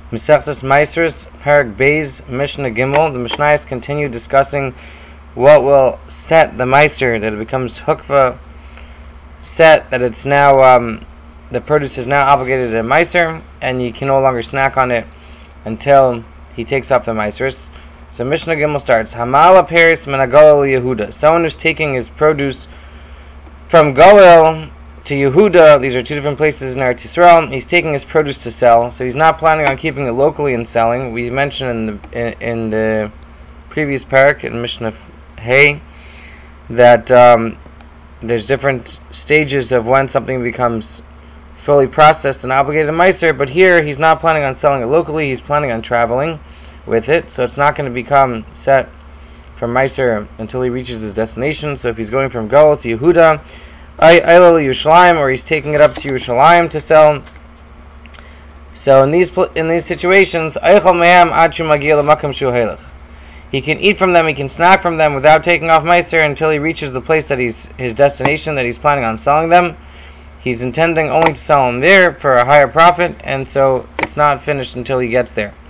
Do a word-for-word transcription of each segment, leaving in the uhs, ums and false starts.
Mesechtes Meisers, Parak Beis, Mishnah Gimel. The Mishnayos continue discussing what will set the Meiser, that it becomes Hukva, set, that it's now, um, the produce is now obligated to Meiser, and you can no longer snack on it until he takes off the Meisers. So Mishnah Gimel starts, Hamala Paris Menagolel Yehuda. Someone who's taking his produce from Golel to Yehuda, these are two different places in Eretz Yisrael. He's taking his produce to sell, so he's not planning on keeping it locally and selling. We mentioned in the in, in the previous parak in Mishnah Hay that um, there's different stages of when something becomes fully processed and obligated to Meiser, but here he's not planning on selling it locally, he's planning on traveling with it, so it's not going to become set from Meiser until he reaches his destination. So if he's going from Golel to Yehuda, Eilel Yerushalayim, or he's taking it up to Yerushalayim to sell. So in these in these situations, he can eat from them, he can snack from them without taking off Meiser until he reaches the place that he's his destination, that he's planning on selling them. He's intending only to sell them there for a higher profit, and so it's not finished until he gets there.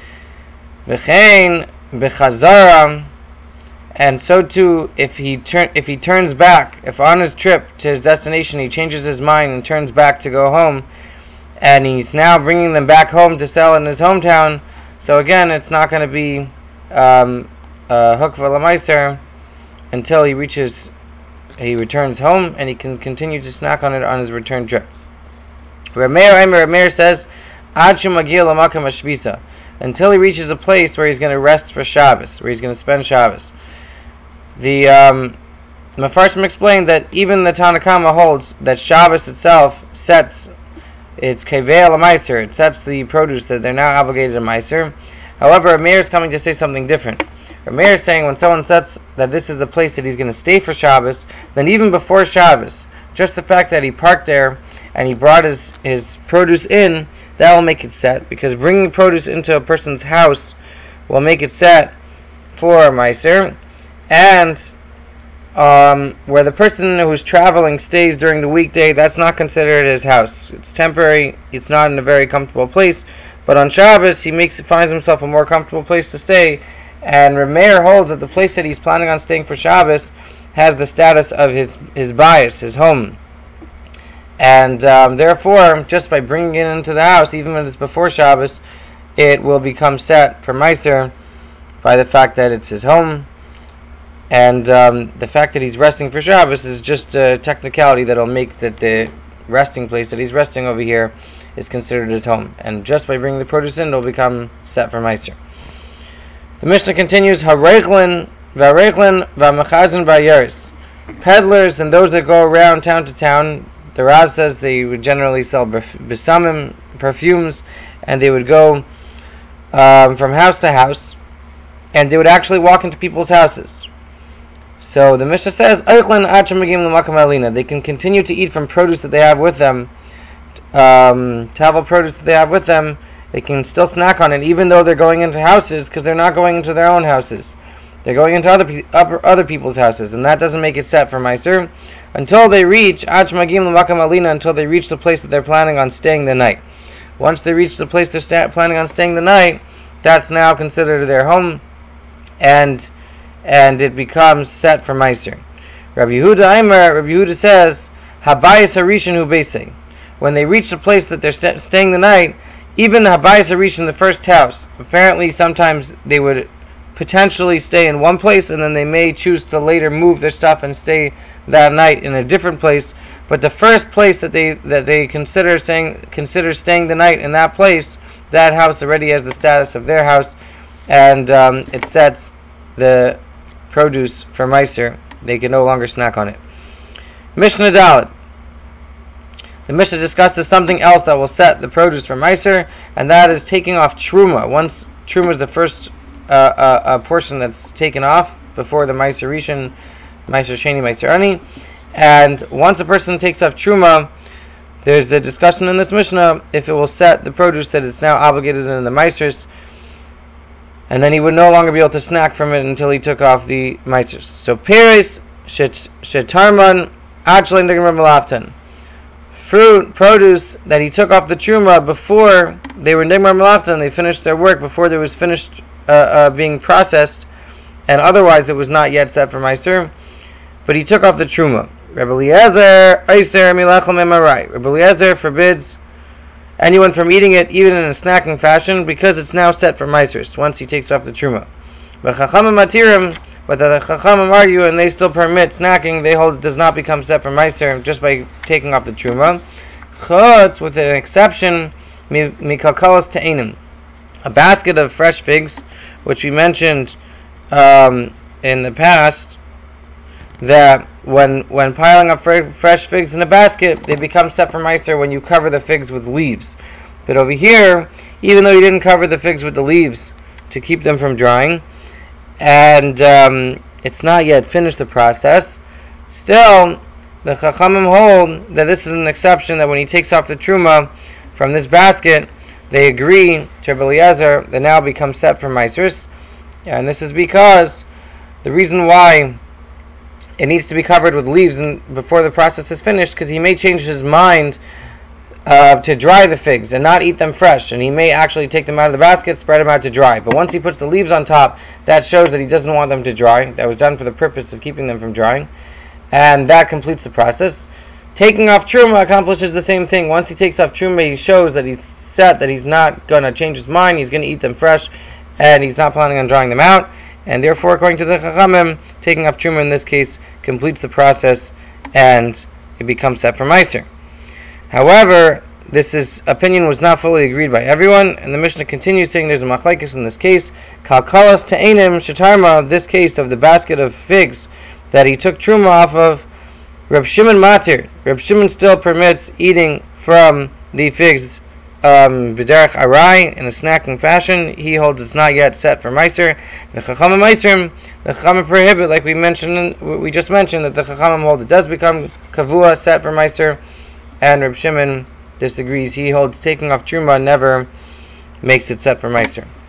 V'chein b'chazara. And so too, if he turn if he turns back, if on his trip to his destination he changes his mind and turns back to go home, and he's now bringing them back home to sell in his hometown, so again, it's not going to be um, uh, Hukva L'Meiser until he reaches, he returns home, and he can continue to snack on it on his return trip. Rameir Rameir says, Ad shemagil l'makam hashvisa, until he reaches a place where he's going to rest for Shabbos, where he's going to spend Shabbos. The um, Mefarshim explained that even the Tanakama holds that Shabbos itself sets its Kevei L'Meiser, it sets the produce that they're now obligated to Meiser. However, Rameir is coming to say something different. Rameir is saying when someone sets that this is the place that he's going to stay for Shabbos, then even before Shabbos, just the fact that he parked there and he brought his, his produce in, that will make it set, because bringing produce into a person's house will make it set for Meiser. And um, where the person who's traveling stays during the weekday, that's not considered his house. It's temporary. It's not in a very comfortable place. But on Shabbos, he makes finds himself a more comfortable place to stay. And Rameir holds that the place that he's planning on staying for Shabbos has the status of his his bias, his home. And um, therefore, just by bringing it into the house, even when it's before Shabbos, it will become set for Meiser by the fact that it's his home. And um, the fact that he's resting for Shabbos is just a technicality that will make that the resting place that he's resting over here is considered his home. And just by bringing the produce in, it will become set for Meiser. The Mishnah continues, Hareichlin, Vareichlin, Vamachazin, Vayeris. Peddlers and those that go around town to town, the Rav says they would generally sell besamim, perfumes, and they would go um, from house to house, and they would actually walk into people's houses. So the Mishnah says, they can continue to eat from produce that they have with them, um, travel produce that they have with them. They can still snack on it, even though they're going into houses, because they're not going into their own houses. They're going into other pe- other people's houses, and that doesn't make it set for Meiser until they reach until they reach the place that they're planning on staying the night. Once they reach the place they're sta- planning on staying the night, that's now considered their home, and and it becomes set for Meiser. Rabbi Yehuda Aimer, Rabbi Yehuda says, Habayis Harishin Hu Beisei. When they reach the place that they're st- staying the night, even the Habayis Harishin, the first house, apparently sometimes they would potentially stay in one place, and then they may choose to later move their stuff and stay that night in a different place. But the first place that they that they consider staying consider staying the night in that place, that house already has the status of their house, and um, it sets the produce for Meiser. They can no longer snack on it. Mishnah Dalet. The Mishnah discusses something else that will set the produce for Meiser, and that is taking off Truma. Once Truma is the first uh, uh, uh, portion that's taken off before the Meiser Rishon, Meiser Sheni, Meiser Ani, and once a person takes off Truma, there's a discussion in this Mishnah if it will set the produce that it's now obligated in the Meisers, and then he would no longer be able to snack from it until he took off the Meisers. So Peres Shetarman Achlein Malaftan. Fruit, produce that he took off the Truma before they were nigmar malachta and they finished their work before they was finished uh, uh, being processed, and otherwise it was not yet set for Meiser, but he took off the truma. Rebbe Eliezer Eiser milachal memarai. Rebbe Eliezer forbids anyone from eating it even in a snacking fashion because it's now set for Meisers once he takes off the truma. But Chachamim matirim, but the Chachamim argue and they still permit snacking. They hold it does not become set for Meiser just by taking off the truma. Chutz, with an exception, mikalkalas te'enim, a basket of fresh figs, which we mentioned um, in the past, that when when piling up fresh figs in a basket, they become set for Meiser when you cover the figs with leaves. But over here, even though you didn't cover the figs with the leaves to keep them from drying, and um, it's not yet finished the process, still the Chachamim hold that this is an exception, that when he takes off the truma from this basket, they agree to Rebbe Eliezer that now becomes set for Meisers, and this is because the reason why it needs to be covered with leaves and before the process is finished, because he may change his mind uh, to dry the figs and not eat them fresh, and he may actually take them out of the basket, spread them out to dry. But once he puts the leaves on top, that shows that he doesn't want them to dry. That was done for the purpose of keeping them from drying, and that completes the process. Taking off truma accomplishes the same thing. Once he takes off truma, he shows that he's set, that he's not going to change his mind, he's going to eat them fresh, and he's not planning on drying them out. And therefore, according to the Chachamim, taking off truma in this case completes the process and it becomes set for Meiser. However, this is, opinion was not fully agreed by everyone, and the Mishnah continues saying there's a machlekes in this case. Kalkalas te'enim shetarma, this case of the basket of figs that he took truma off of, Reb Shimon matir. Reb Shimon still permits eating from the figs Um, b'derech arai, in a snacking fashion. He holds it's not yet set for Meiser. The Chachamim Meiserim, the Chachamim prohibit, like we mentioned, we just mentioned, that the Chachamim hold it does become kavua, set for Meiser, and Reb Shimon disagrees. He holds taking off truma never makes it set for Meiser.